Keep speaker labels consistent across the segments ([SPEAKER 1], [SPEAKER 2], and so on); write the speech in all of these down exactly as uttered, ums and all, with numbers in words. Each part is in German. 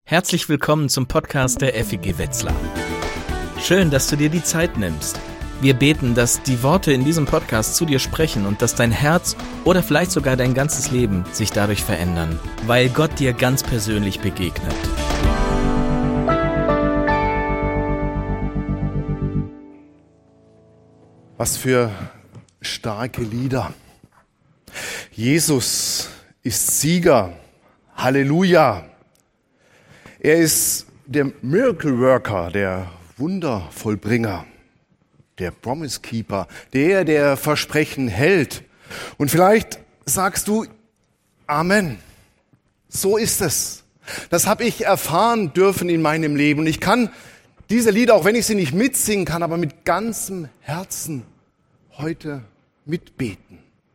[SPEAKER 1] Herzlich willkommen zum Podcast der F E G Wetzlar. Schön, dass du dir die Zeit nimmst. Wir beten, dass die Worte in diesem Podcast zu dir sprechen und dass dein Herz oder vielleicht sogar dein ganzes Leben sich dadurch verändern, weil Gott dir ganz persönlich begegnet.
[SPEAKER 2] Was für starke Lieder. Jesus ist Sieger. Halleluja. Er ist der Miracle Worker, der Wundervollbringer, der Promise Keeper, der, der Versprechen hält. Und vielleicht sagst du, Amen. So ist es. Das habe ich erfahren dürfen in meinem Leben. Und ich kann diese Lieder, auch wenn ich sie nicht mitsingen kann, aber mit ganzem Herzen heute mitbeten.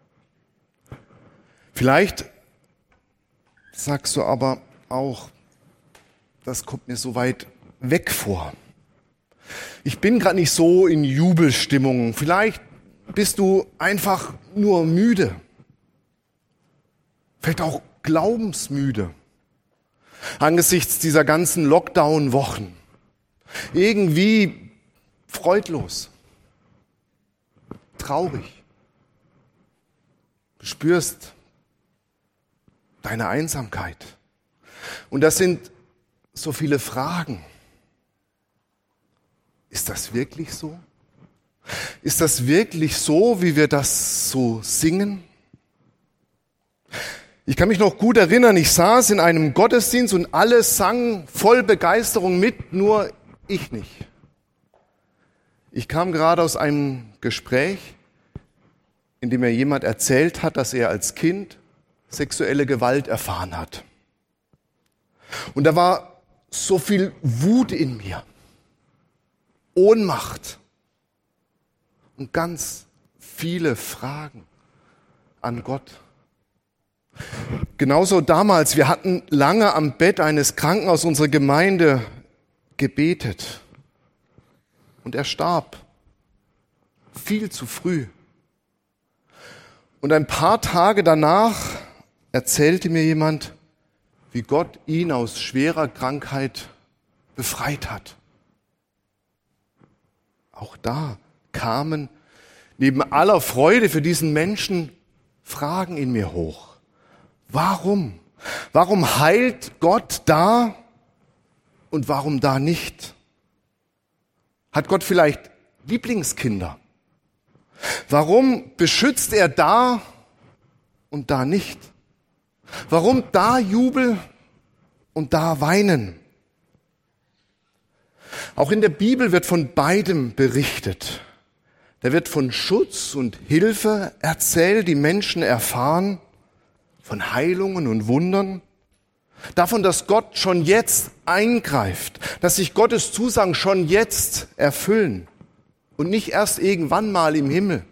[SPEAKER 2] Vielleicht sagst du aber auch, das kommt mir so weit weg vor. Ich bin gerade nicht so in Jubelstimmung. Vielleicht bist du einfach nur müde. Vielleicht auch glaubensmüde. Angesichts dieser ganzen Lockdown-Wochen. Irgendwie freudlos. Traurig. Du spürst deine Einsamkeit. Und das sind so viele Fragen. Ist das wirklich so? Ist das wirklich so, wie wir das so singen? Ich kann mich noch gut erinnern, ich saß in einem Gottesdienst und alle sangen voll Begeisterung mit, nur ich nicht. Ich kam gerade aus einem Gespräch, in dem mir jemand erzählt hat, dass er als Kind sexuelle Gewalt erfahren hat. Und da war so viel Wut in mir, Ohnmacht und ganz viele Fragen an Gott. Genauso damals, wir hatten lange am Bett eines Kranken aus unserer Gemeinde gebetet und er starb viel zu früh. Und ein paar Tage danach erzählte mir jemand, wie Gott ihn aus schwerer Krankheit befreit hat. Auch da kamen neben aller Freude für diesen Menschen Fragen in mir hoch. Warum? Warum heilt Gott da und warum da nicht? Hat Gott vielleicht Lieblingskinder? Warum beschützt er da und da nicht? Warum da Jubel und da Weinen? Auch in der Bibel wird von beidem berichtet. Da wird von Schutz und Hilfe erzählt, die Menschen erfahren, von Heilungen und Wundern, davon, dass Gott schon jetzt eingreift, dass sich Gottes Zusagen schon jetzt erfüllen und nicht erst irgendwann mal im Himmel.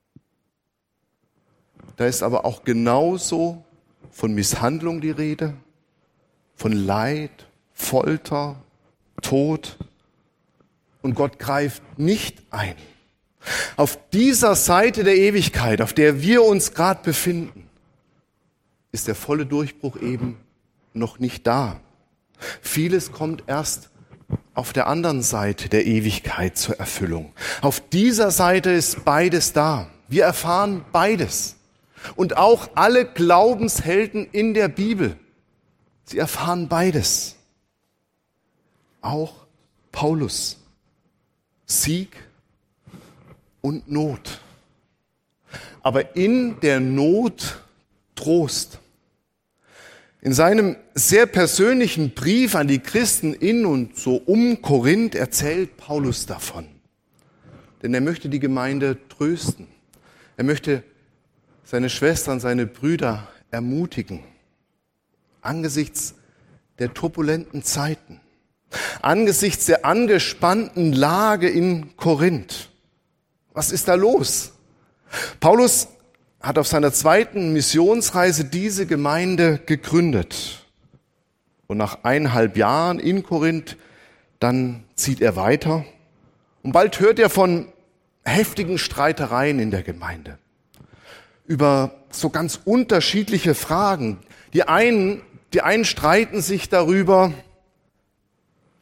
[SPEAKER 2] Da ist aber auch genauso von Misshandlung die Rede, von Leid, Folter, Tod. Und Gott greift nicht ein. Auf dieser Seite der Ewigkeit, auf der wir uns gerade befinden, ist der volle Durchbruch eben noch nicht da. Vieles kommt erst auf der anderen Seite der Ewigkeit zur Erfüllung. Auf dieser Seite ist beides da. Wir erfahren beides. Und auch alle Glaubenshelden in der Bibel, sie erfahren beides. Auch Paulus. Sieg und Not. Aber in der Not Trost. In seinem sehr persönlichen Brief an die Christen in und so um Korinth erzählt Paulus davon. Denn er möchte die Gemeinde trösten. Er möchte seine Schwestern, seine Brüder ermutigen. Angesichts der turbulenten Zeiten. Angesichts der angespannten Lage in Korinth. Was ist da los? Paulus hat auf seiner zweiten Missionsreise diese Gemeinde gegründet. Und nach eineinhalb Jahren in Korinth, dann zieht er weiter. Und bald hört er von heftigen Streitereien in der Gemeinde. Über so ganz unterschiedliche Fragen. Die einen, die einen streiten sich darüber,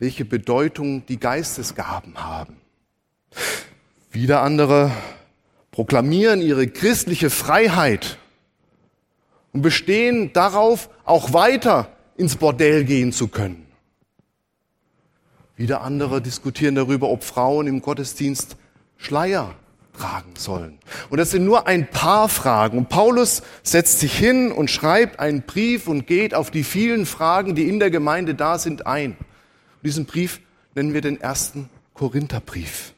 [SPEAKER 2] welche Bedeutung die Geistesgaben haben. Wieder andere proklamieren ihre christliche Freiheit und bestehen darauf, auch weiter ins Bordell gehen zu können. Wieder andere diskutieren darüber, ob Frauen im Gottesdienst Schleier tragen sollen. Und das sind nur ein paar Fragen. Und Paulus setzt sich hin und schreibt einen Brief und geht auf die vielen Fragen, die in der Gemeinde da sind, ein. Und diesen Brief nennen wir den ersten Korintherbrief.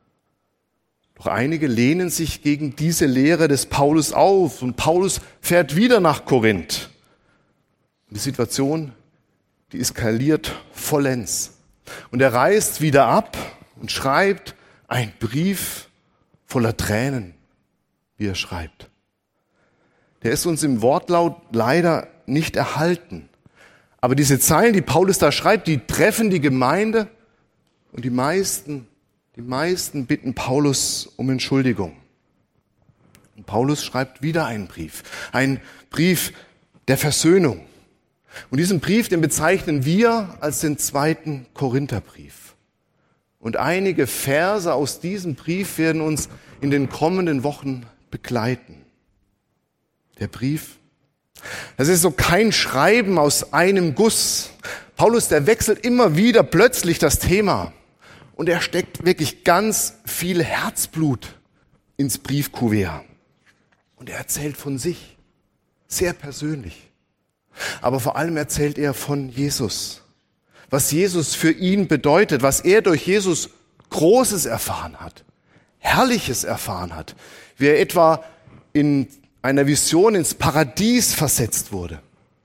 [SPEAKER 2] Doch einige lehnen sich gegen diese Lehre des Paulus auf und Paulus fährt wieder nach Korinth. Und die Situation, die eskaliert vollends. Und er reist wieder ab und schreibt einen Brief voller Tränen, wie er schreibt. Der ist uns im Wortlaut leider nicht erhalten. Aber diese Zeilen, die Paulus da schreibt, die treffen die Gemeinde und die meisten, die meisten bitten Paulus um Entschuldigung. Und Paulus schreibt wieder einen Brief, einen Brief der Versöhnung. Und diesen Brief, den bezeichnen wir als den zweiten Korintherbrief. Und einige Verse aus diesem Brief werden uns in den kommenden Wochen begleiten. Der Brief, das ist so kein Schreiben aus einem Guss. Paulus, der wechselt immer wieder plötzlich das Thema. Und er steckt wirklich ganz viel Herzblut ins Briefkuvert. Und er erzählt von sich, sehr persönlich. Aber vor allem erzählt er von Jesus. Was Jesus für ihn bedeutet, was er durch Jesus Großes erfahren hat, Herrliches erfahren hat, wie er etwa in einer Vision ins Paradies versetzt wurde.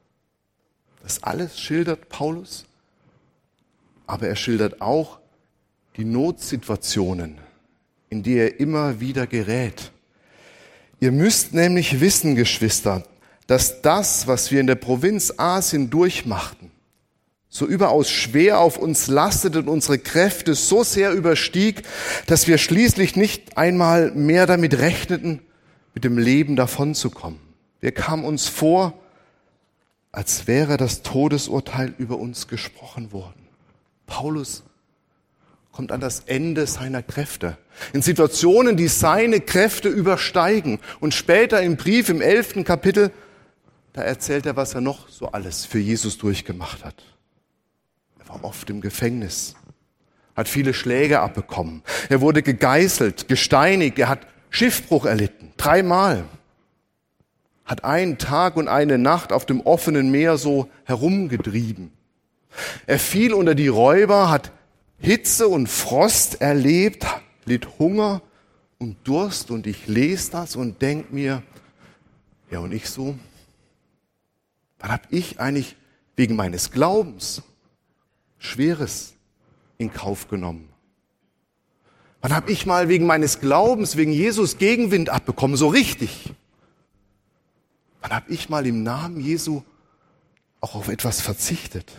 [SPEAKER 2] Das alles schildert Paulus, aber er schildert auch die Notsituationen, in die er immer wieder gerät. Ihr müsst nämlich wissen, Geschwister, dass das, was wir in der Provinz Asien durchmachten, so überaus schwer auf uns lastete und unsere Kräfte so sehr überstieg, dass wir schließlich nicht einmal mehr damit rechneten, mit dem Leben davonzukommen. Wir kamen uns vor, als wäre das Todesurteil über uns gesprochen worden. Paulus kommt an das Ende seiner Kräfte. In Situationen, die seine Kräfte übersteigen. Und später im Brief, im elften Kapitel, da erzählt er, was er noch so alles für Jesus durchgemacht hat. Er war oft im Gefängnis, hat viele Schläge abbekommen. Er wurde gegeißelt, gesteinigt, er hat Schiffbruch erlitten, dreimal. Hat einen Tag und eine Nacht auf dem offenen Meer so herumgetrieben. Er fiel unter die Räuber, hat Hitze und Frost erlebt, litt Hunger und Durst. Und ich lese das und denke mir, ja und ich so, wann habe ich eigentlich wegen meines Glaubens Schweres in Kauf genommen? Wann habe ich mal wegen meines Glaubens, wegen Jesus Gegenwind abbekommen, so richtig? Wann habe ich mal im Namen Jesu auch auf etwas verzichtet?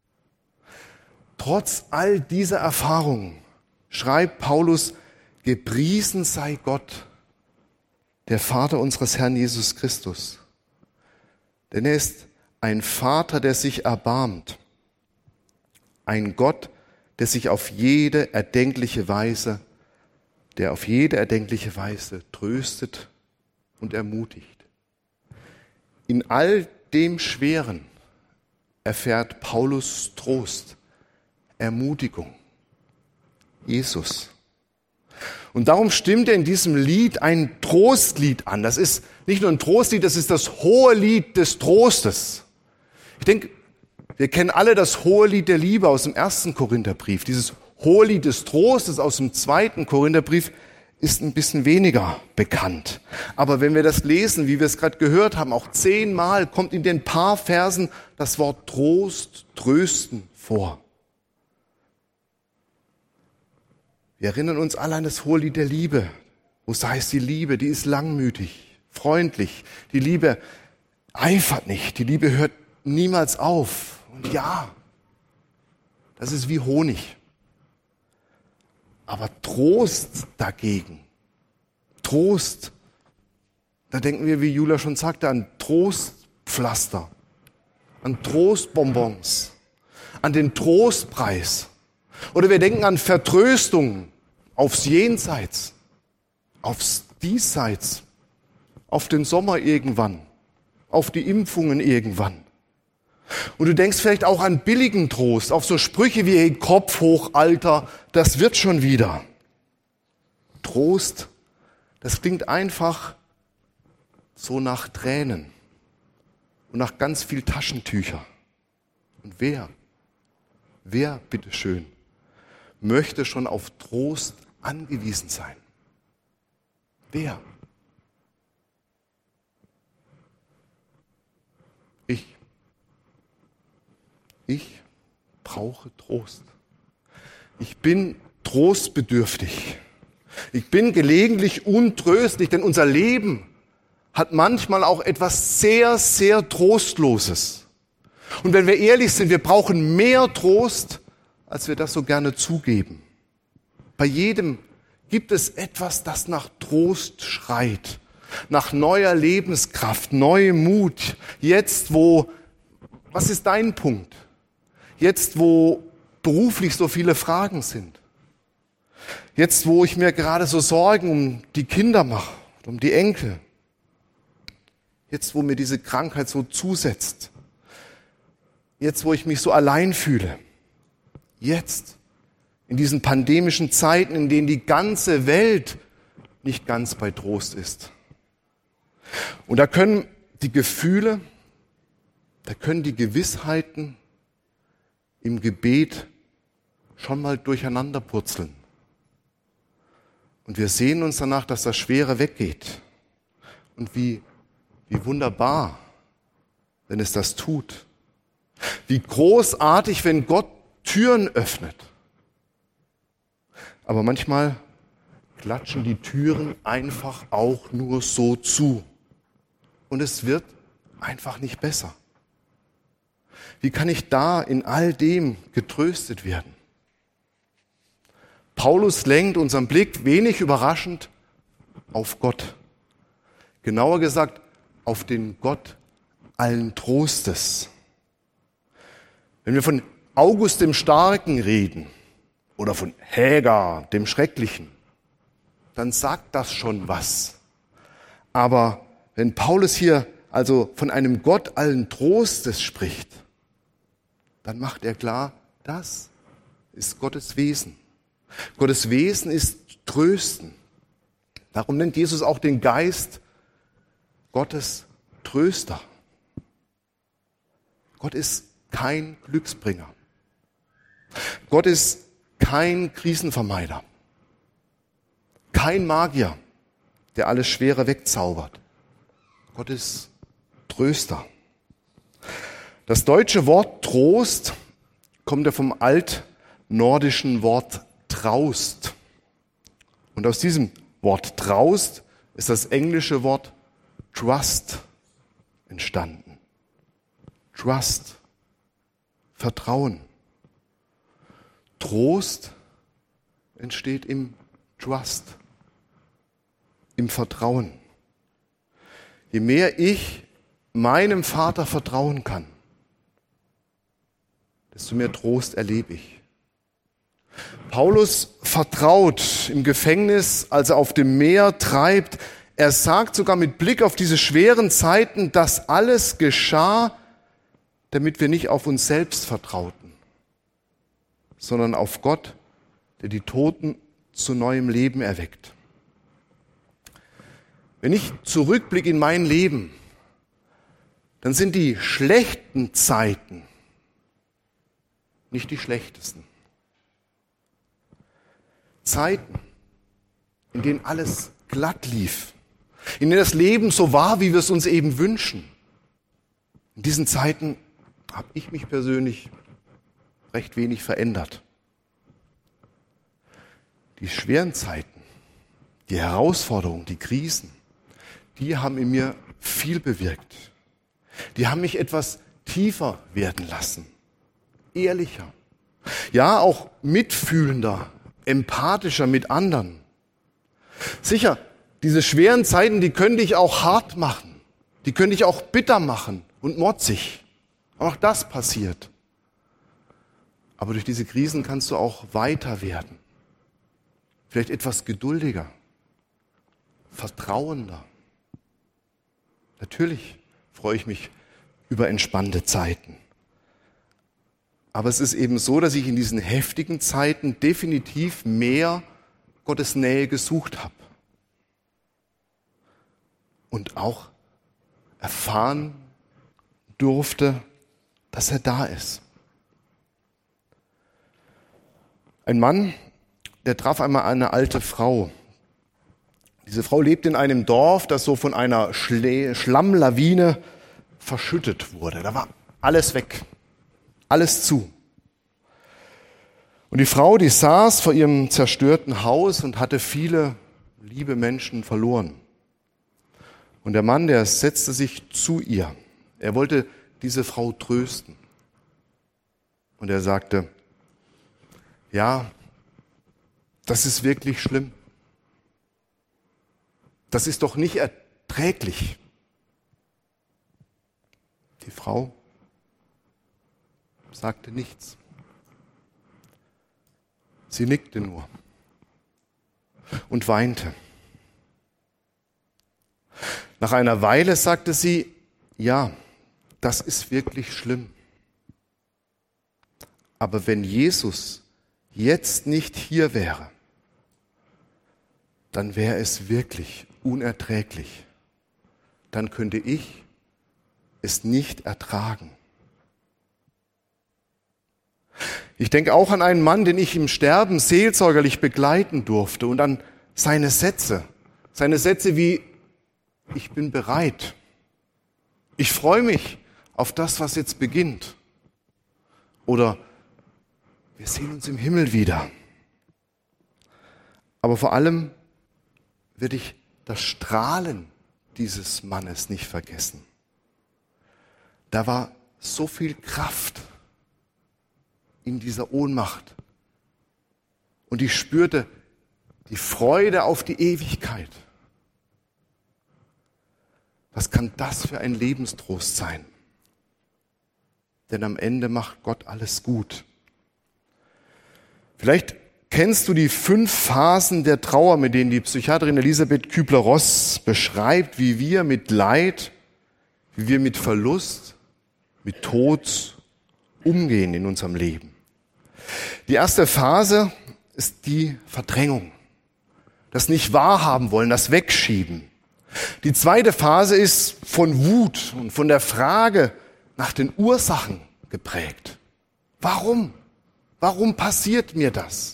[SPEAKER 2] Trotz all dieser Erfahrungen schreibt Paulus, gepriesen sei Gott, der Vater unseres Herrn Jesus Christus. Denn er ist ein Vater, der sich erbarmt. Ein Gott, der sich auf jede erdenkliche Weise, der auf jede erdenkliche Weise tröstet und ermutigt. In all dem Schweren erfährt Paulus Trost, Ermutigung, Jesus. Und darum stimmt er in diesem Lied ein Trostlied an. Das ist nicht nur ein Trostlied, das ist das hohe Lied des Trostes. Ich denke, wir kennen alle das hohe Lied der Liebe aus dem ersten Korintherbrief. Dieses hohe Lied des Trostes aus dem zweiten Korintherbrief ist ein bisschen weniger bekannt. Aber wenn wir das lesen, wie wir es gerade gehört haben, auch zehnmal kommt in den paar Versen das Wort Trost, Trösten vor. Wir erinnern uns alle an das hohe Lied der Liebe. Wo heißt die Liebe? Die ist langmütig, freundlich. Die Liebe eifert nicht. Die Liebe hört niemals auf. Und ja, das ist wie Honig. Aber Trost dagegen, Trost, da denken wir, wie Jula schon sagte, an Trostpflaster, an Trostbonbons, an den Trostpreis. Oder wir denken an Vertröstung aufs Jenseits, aufs Diesseits, auf den Sommer irgendwann, auf die Impfungen irgendwann. Und du denkst vielleicht auch an billigen Trost, auf so Sprüche wie hey, Kopf hoch, Alter, das wird schon wieder. Trost, das klingt einfach so nach Tränen und nach ganz viel Taschentücher. Und wer, wer, bitteschön, möchte schon auf Trost angewiesen sein? Wer? Ich. Ich brauche Trost. Ich bin trostbedürftig. Ich bin gelegentlich untröstlich, denn unser Leben hat manchmal auch etwas sehr, sehr Trostloses. Und wenn wir ehrlich sind, wir brauchen mehr Trost, als wir das so gerne zugeben. Bei jedem gibt es etwas, das nach Trost schreit, nach neuer Lebenskraft, neuem Mut. Jetzt, wo, was ist dein Punkt? Jetzt, wo beruflich so viele Fragen sind. Jetzt, wo ich mir gerade so Sorgen um die Kinder mache, um die Enkel. Jetzt, wo mir diese Krankheit so zusetzt. Jetzt, wo ich mich so allein fühle. Jetzt, in diesen pandemischen Zeiten, in denen die ganze Welt nicht ganz bei Trost ist. Und da können die Gefühle, da können die Gewissheiten im Gebet schon mal durcheinander purzeln. Und wir sehen uns danach, dass das Schwere weggeht. Und wie, wie wunderbar, wenn es das tut. Wie großartig, wenn Gott Türen öffnet. Aber manchmal klatschen die Türen einfach auch nur so zu. Und es wird einfach nicht besser. Wie kann ich da in all dem getröstet werden? Paulus lenkt unseren Blick wenig überraschend auf Gott. Genauer gesagt, auf den Gott allen Trostes. Wenn wir von August dem Starken reden oder von Hägar dem Schrecklichen, dann sagt das schon was. Aber wenn Paulus hier also von einem Gott allen Trostes spricht, dann macht er klar, das ist Gottes Wesen. Gottes Wesen ist Trösten. Darum nennt Jesus auch den Geist Gottes Tröster. Gott ist kein Glücksbringer. Gott ist kein Krisenvermeider. Kein Magier, der alles Schwere wegzaubert. Gott ist Tröster. Das deutsche Wort Trost kommt ja vom altnordischen Wort Traust. Und aus diesem Wort Traust ist das englische Wort Trust entstanden. Trust, Vertrauen. Trost entsteht im Trust, im Vertrauen. Je mehr ich meinem Vater vertrauen kann, desto mehr Trost erlebe ich. Paulus vertraut im Gefängnis, als er auf dem Meer treibt. Er sagt sogar mit Blick auf diese schweren Zeiten, dass alles geschah, damit wir nicht auf uns selbst vertrauten, sondern auf Gott, der die Toten zu neuem Leben erweckt. Wenn ich zurückblicke in mein Leben, dann sind die schlechten Zeiten nicht die schlechtesten. Zeiten, in denen alles glatt lief, in denen das Leben so war, wie wir es uns eben wünschen. In diesen Zeiten habe ich mich persönlich recht wenig verändert. Die schweren Zeiten, die Herausforderungen, die Krisen, die haben in mir viel bewirkt. Die haben mich etwas tiefer werden lassen, ehrlicher, ja auch mitfühlender, empathischer mit anderen. Sicher, diese schweren Zeiten, die können dich auch hart machen, die können dich auch bitter machen und motzig. Auch das passiert. Aber durch diese Krisen kannst du auch weiter werden. Vielleicht etwas geduldiger, vertrauender. Natürlich freue ich mich über entspannte Zeiten. Aber es ist eben so, dass ich in diesen heftigen Zeiten definitiv mehr Gottes Nähe gesucht habe. Und auch erfahren durfte, dass er da ist. Ein Mann, der traf einmal eine alte Frau. Diese Frau lebt in einem Dorf, das so von einer Schle- Schlammlawine verschüttet wurde. Da war alles weg, alles zu. Und die Frau, die saß vor ihrem zerstörten Haus und hatte viele liebe Menschen verloren. Und der Mann, der setzte sich zu ihr. Er wollte diese Frau trösten. Und er sagte, ja, das ist wirklich schlimm. Das ist doch nicht erträglich. Die Frau sagte nichts. Sie nickte nur und weinte. Nach einer Weile sagte sie, ja, das ist wirklich schlimm. Aber wenn Jesus jetzt nicht hier wäre, dann wäre es wirklich unerträglich. Dann könnte ich es nicht ertragen. Ich denke auch an einen Mann, den ich im Sterben seelsorgerlich begleiten durfte und an seine Sätze. Seine Sätze wie, ich bin bereit. Ich freue mich auf das, was jetzt beginnt. Oder wir sehen uns im Himmel wieder. Aber vor allem werde ich das Strahlen dieses Mannes nicht vergessen. Da war so viel Kraft in dieser Ohnmacht. Und ich spürte die Freude auf die Ewigkeit. Was kann das für ein Lebenstrost sein? Denn am Ende macht Gott alles gut. Vielleicht kennst du die fünf Phasen der Trauer, mit denen die Psychiaterin Elisabeth Kübler-Ross beschreibt, wie wir mit Leid, wie wir mit Verlust, mit Tod umgehen in unserem Leben. Die erste Phase ist die Verdrängung, das nicht wahrhaben wollen, das Wegschieben. Die zweite Phase ist von Wut und von der Frage nach den Ursachen geprägt. Warum? Warum passiert mir das?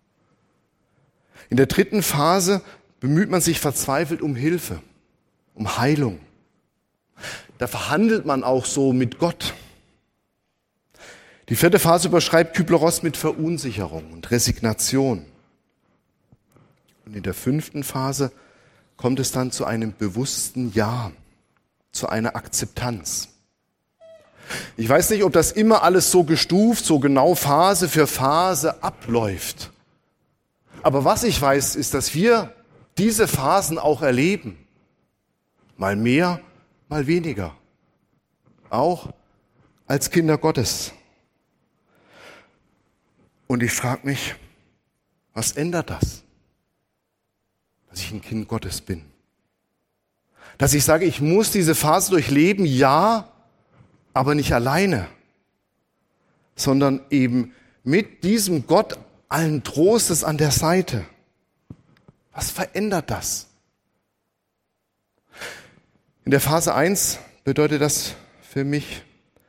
[SPEAKER 2] In der dritten Phase bemüht man sich verzweifelt um Hilfe, um Heilung. Da verhandelt man auch so mit Gott. Die vierte Phase überschreibt Kübler-Ross mit Verunsicherung und Resignation. Und in der fünften Phase kommt es dann zu einem bewussten Ja, zu einer Akzeptanz. Ich weiß nicht, ob das immer alles so gestuft, so genau Phase für Phase abläuft. Aber was ich weiß, ist, dass wir diese Phasen auch erleben. Mal mehr, mal weniger. Auch als Kinder Gottes. Und ich frage mich, was ändert das? Dass ich ein Kind Gottes bin. Dass ich sage, ich muss diese Phase durchleben, ja, aber nicht alleine, sondern eben mit diesem Gott allen Trostes an der Seite. Was verändert das? In der Phase eins bedeutet das für mich,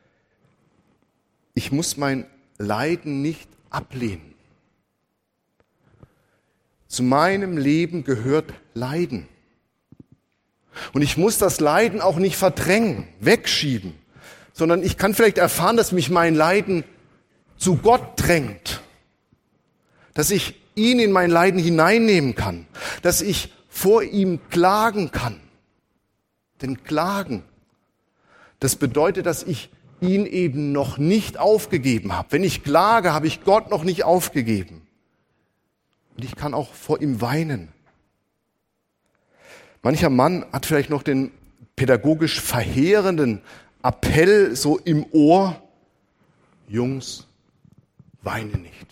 [SPEAKER 2] ich muss mein Leiden nicht ablehnen. Zu meinem Leben gehört Leiden. Und ich muss das Leiden auch nicht verdrängen, wegschieben, sondern ich kann vielleicht erfahren, dass mich mein Leiden zu Gott drängt, dass ich ihn in mein Leiden hineinnehmen kann, dass ich vor ihm klagen kann. Denn Klagen, das bedeutet, dass ich ihn eben noch nicht aufgegeben habe. Wenn ich klage, habe ich Gott noch nicht aufgegeben. Und ich kann auch vor ihm weinen. Mancher Mann hat vielleicht noch den pädagogisch verheerenden Appell so im Ohr: Jungs, weine nicht.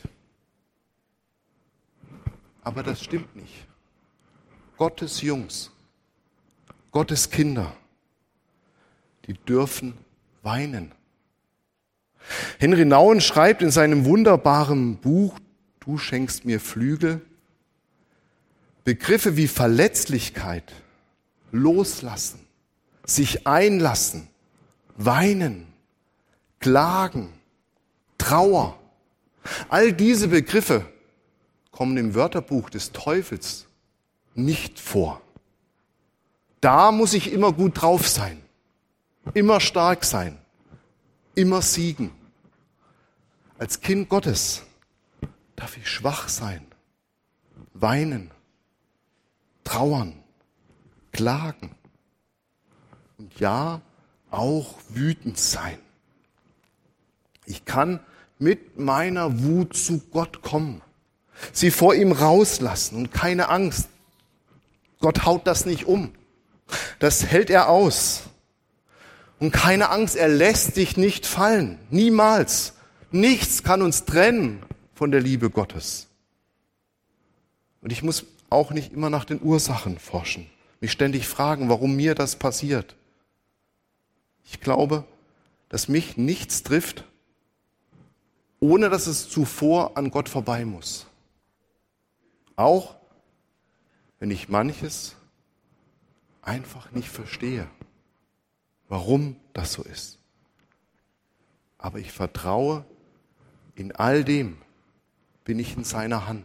[SPEAKER 2] Aber das stimmt nicht. Gottes Jungs, Gottes Kinder, die dürfen weinen. Henry Nouwen schreibt in seinem wunderbaren Buch Du schenkst mir Flügel, Begriffe wie Verletzlichkeit, Loslassen, sich einlassen, weinen, klagen, Trauer. All diese Begriffe kommen im Wörterbuch des Teufels nicht vor. Da muss ich immer gut drauf sein, immer stark sein, immer siegen. Als Kind Gottes darf ich schwach sein, weinen, trauern, klagen und ja, auch wütend sein. Ich kann mit meiner Wut zu Gott kommen, sie vor ihm rauslassen und keine Angst. Gott haut das nicht um. Das hält er aus. Und keine Angst, er lässt dich nicht fallen. Niemals. Nichts kann uns trennen von der Liebe Gottes. Und ich muss auch nicht immer nach den Ursachen forschen, mich ständig fragen, warum mir das passiert. Ich glaube, dass mich nichts trifft, ohne dass es zuvor an Gott vorbei muss. Auch wenn ich manches einfach nicht verstehe, warum das so ist. Aber ich vertraue, in all dem bin ich in seiner Hand.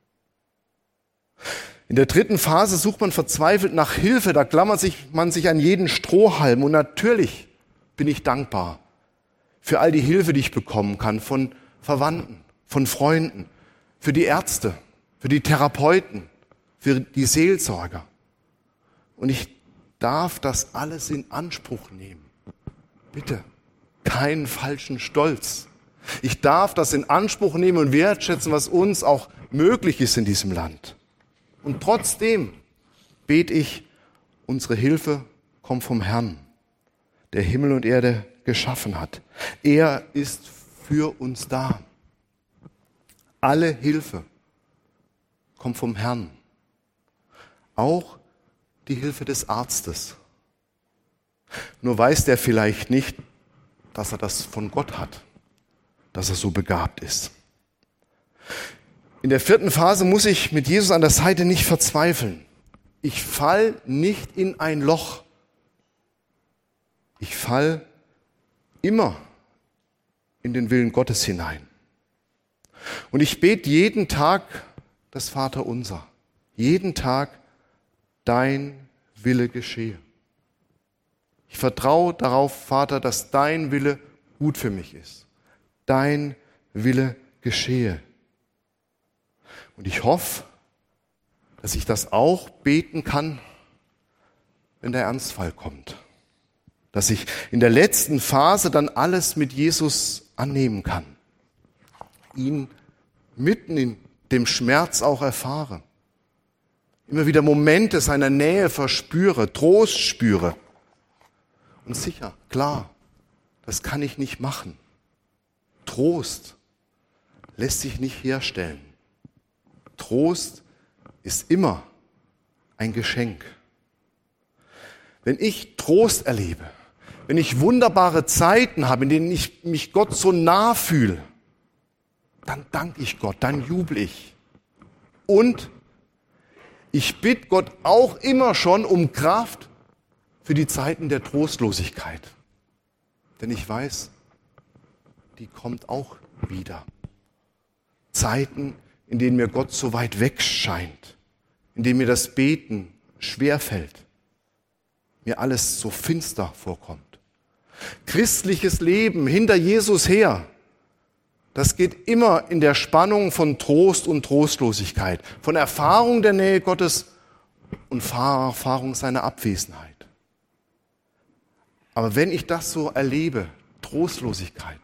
[SPEAKER 2] In der dritten Phase sucht man verzweifelt nach Hilfe, da klammert sich man sich an jeden Strohhalm. Und natürlich bin ich dankbar für all die Hilfe, die ich bekommen kann von Verwandten, von Freunden, für die Ärzte, für die Therapeuten, für die Seelsorger. Und ich darf das alles in Anspruch nehmen. Bitte, keinen falschen Stolz. Ich darf das in Anspruch nehmen und wertschätzen, was uns auch möglich ist in diesem Land. Und trotzdem bete ich, unsere Hilfe kommt vom Herrn, der Himmel und Erde geschaffen hat. Er ist für uns da. Alle Hilfe kommt vom Herrn. Auch die Hilfe des Arztes. Nur weiß der vielleicht nicht, dass er das von Gott hat, dass er so begabt ist. In der vierten Phase muss ich mit Jesus an der Seite nicht verzweifeln. Ich fall nicht in ein Loch. Ich fall immer in den Willen Gottes hinein. Und ich bete jeden Tag das Vaterunser. Jeden Tag dein Wille geschehe. Ich vertraue darauf, Vater, dass dein Wille gut für mich ist. Dein Wille geschehe. Und ich hoffe, dass ich das auch beten kann, wenn der Ernstfall kommt. Dass ich in der letzten Phase dann alles mit Jesus annehmen kann. Ihn mitten in dem Schmerz auch erfahre. Immer wieder Momente seiner Nähe verspüre, Trost spüre. Und sicher, klar, das kann ich nicht machen. Trost lässt sich nicht herstellen. Trost ist immer ein Geschenk. Wenn ich Trost erlebe, wenn ich wunderbare Zeiten habe, in denen ich mich Gott so nah fühle, dann danke ich Gott, dann jubel ich. Und ich bitte Gott auch immer schon um Kraft für die Zeiten der Trostlosigkeit. Denn ich weiß, die kommt auch wieder. Zeiten, in denen mir Gott so weit weg scheint, in denen mir das Beten schwerfällt, mir alles so finster vorkommt. Christliches Leben hinter Jesus her, das geht immer in der Spannung von Trost und Trostlosigkeit, von Erfahrung der Nähe Gottes und Erfahrung seiner Abwesenheit. Aber wenn ich das so erlebe, Trostlosigkeit,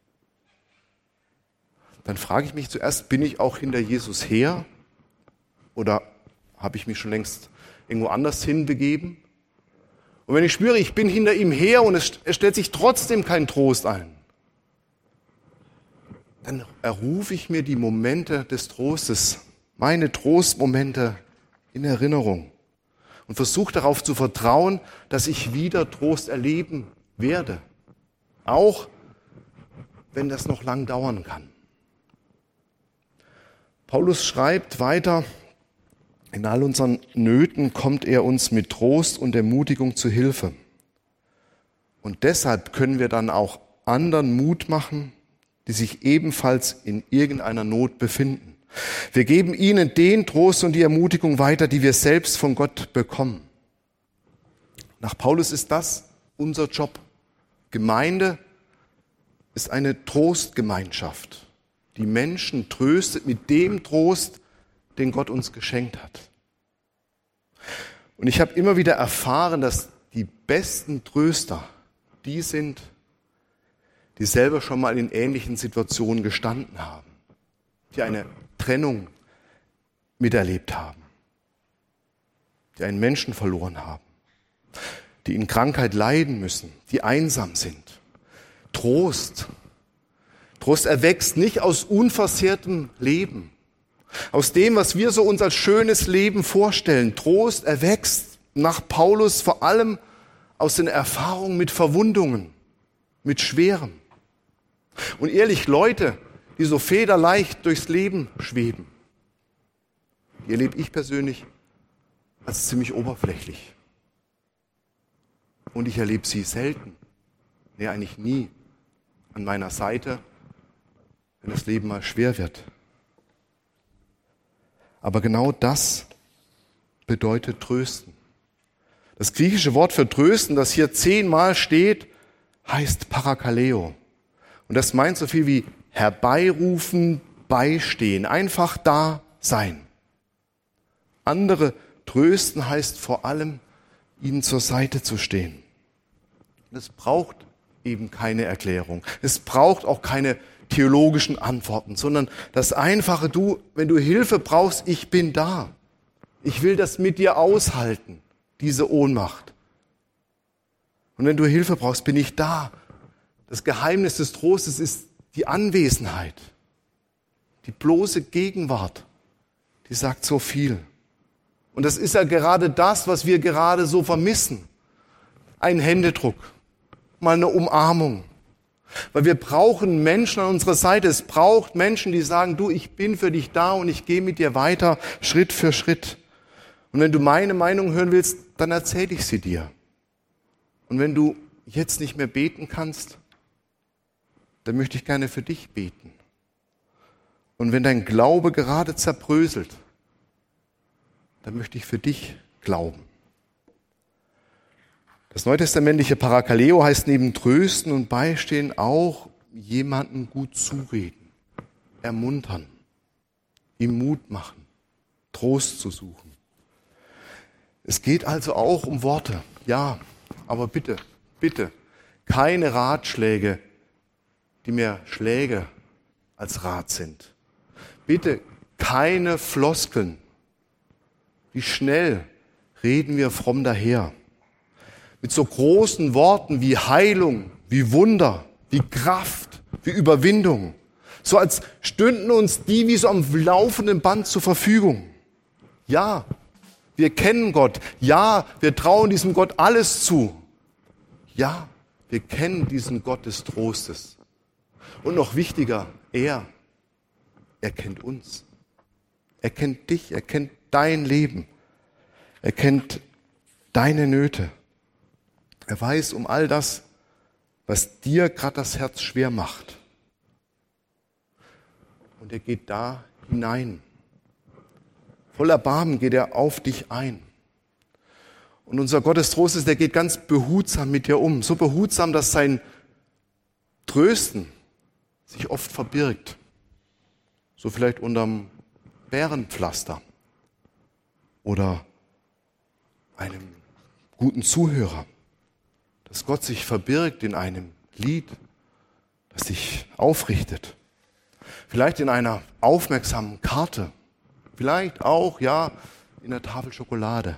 [SPEAKER 2] dann frage ich mich zuerst, bin ich auch hinter Jesus her oder habe ich mich schon längst irgendwo anders hinbegeben? Und wenn ich spüre, ich bin hinter ihm her und es stellt sich trotzdem kein Trost ein, dann errufe ich mir die Momente des Trostes, meine Trostmomente in Erinnerung und versuche darauf zu vertrauen, dass ich wieder Trost erleben werde, auch wenn das noch lang dauern kann. Paulus schreibt weiter, in all unseren Nöten kommt er uns mit Trost und Ermutigung zu Hilfe. Und deshalb können wir dann auch anderen Mut machen, die sich ebenfalls in irgendeiner Not befinden. Wir geben ihnen den Trost und die Ermutigung weiter, die wir selbst von Gott bekommen. Nach Paulus ist das unser Job. Gemeinde ist eine Trostgemeinschaft, die Menschen tröstet mit dem Trost, den Gott uns geschenkt hat. Und ich habe immer wieder erfahren, dass die besten Tröster die sind, die selber schon mal in ähnlichen Situationen gestanden haben, die eine Trennung miterlebt haben, die einen Menschen verloren haben, die in Krankheit leiden müssen, die einsam sind. Trost. Trost erwächst nicht aus unversehrtem Leben, aus dem, was wir so uns als schönes Leben vorstellen. Trost erwächst nach Paulus vor allem aus den Erfahrungen mit Verwundungen, mit Schwerem. Und ehrlich, Leute, die so federleicht durchs Leben schweben, die erlebe ich persönlich als ziemlich oberflächlich. Und ich erlebe sie selten, nee, eigentlich nie, an meiner Seite, wenn das Leben mal schwer wird. Aber genau das bedeutet trösten. Das griechische Wort für trösten, das hier zehnmal steht, heißt Parakaleo. Und das meint so viel wie herbeirufen, beistehen, einfach da sein. Andere trösten heißt vor allem, ihnen zur Seite zu stehen. Es braucht eben keine Erklärung. Es braucht auch keine theologischen Antworten, sondern das einfache Du, wenn du Hilfe brauchst, ich bin da. Ich will das mit dir aushalten, diese Ohnmacht. Und wenn du Hilfe brauchst, bin ich da. Das Geheimnis des Trostes ist die Anwesenheit, die bloße Gegenwart, die sagt so viel. Und das ist ja gerade das, was wir gerade so vermissen. Ein Händedruck, mal eine Umarmung. Weil wir brauchen Menschen an unserer Seite. Es braucht Menschen, die sagen, du, ich bin für dich da und ich gehe mit dir weiter, Schritt für Schritt. Und wenn du meine Meinung hören willst, dann erzähle ich sie dir. Und wenn du jetzt nicht mehr beten kannst, dann möchte ich gerne für dich beten. Und wenn dein Glaube gerade zerbröselt, dann möchte ich für dich glauben. Das neutestamentliche Parakaleo heißt neben Trösten und Beistehen auch jemanden gut zureden, ermuntern, ihm Mut machen, Trost zu suchen. Es geht also auch um Worte, ja, aber bitte, bitte, keine Ratschläge, die mehr Schläge als Rat sind. Bitte keine Floskeln. Wie schnell reden wir fromm daher. Mit so großen Worten wie Heilung, wie Wunder, wie Kraft, wie Überwindung. So als stünden uns die wie so am laufenden Band zur Verfügung. Ja, wir kennen Gott. Ja, wir trauen diesem Gott alles zu. Ja, wir kennen diesen Gott des Trostes. Und noch wichtiger, er, er kennt uns. Er kennt dich, er kennt dein Leben. Er kennt deine Nöte. Er weiß um all das, was dir gerade das Herz schwer macht. Und er geht da hinein. Voller Erbarmen geht er auf dich ein. Und unser Gott des Trostes, der geht ganz behutsam mit dir um. So behutsam, dass sein Trösten sich oft verbirgt. So vielleicht unterm Bärenpflaster oder einem guten Zuhörer. Dass Gott sich verbirgt in einem Lied, das sich aufrichtet. Vielleicht in einer aufmerksamen Karte. Vielleicht auch, ja, in der Tafel Schokolade.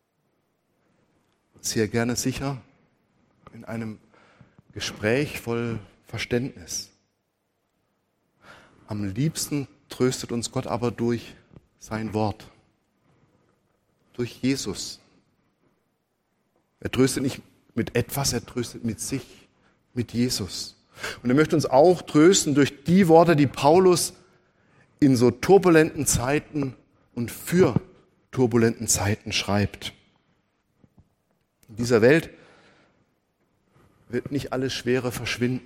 [SPEAKER 2] Sehr gerne sicher in einem Gespräch voll Verständnis. am liebsten tröstet uns Gott aber durch sein Wort, durch Jesus. Er tröstet nicht mit etwas, er tröstet mit sich, mit Jesus. Und er möchte uns auch trösten durch die Worte, die Paulus in so turbulenten Zeiten und für turbulenten Zeiten schreibt. In dieser Welt wird nicht alles Schwere verschwinden.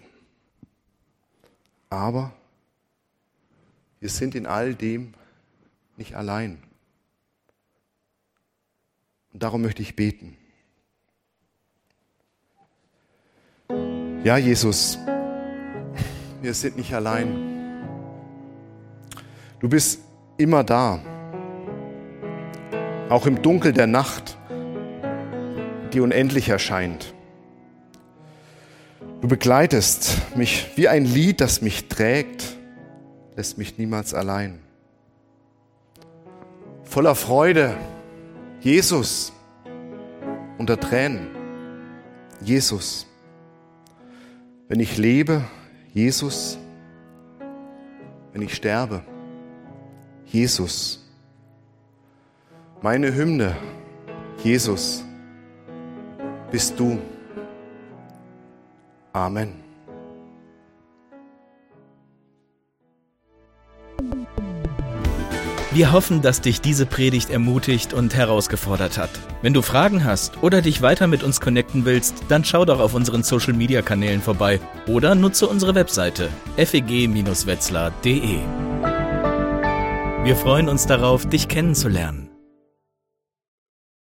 [SPEAKER 2] Aber wir sind in all dem nicht allein. Und darum möchte ich beten. Ja, Jesus, wir sind nicht allein. Du bist immer da. Auch im Dunkel der Nacht, die unendlich erscheint. Du begleitest mich wie ein Lied, das mich trägt, lässt mich niemals allein. Voller Freude, Jesus, unter Tränen, Jesus. Wenn ich lebe, Jesus. Wenn ich sterbe, Jesus. Meine Hymne, Jesus, bist du. Amen.
[SPEAKER 1] Wir hoffen, dass dich diese Predigt ermutigt und herausgefordert hat. Wenn du Fragen hast oder dich weiter mit uns connecten willst, dann schau doch auf unseren Social-Media-Kanälen vorbei oder nutze unsere Webseite f e g Bindestrich wetzlar punkt d e. Wir freuen uns darauf, dich kennenzulernen.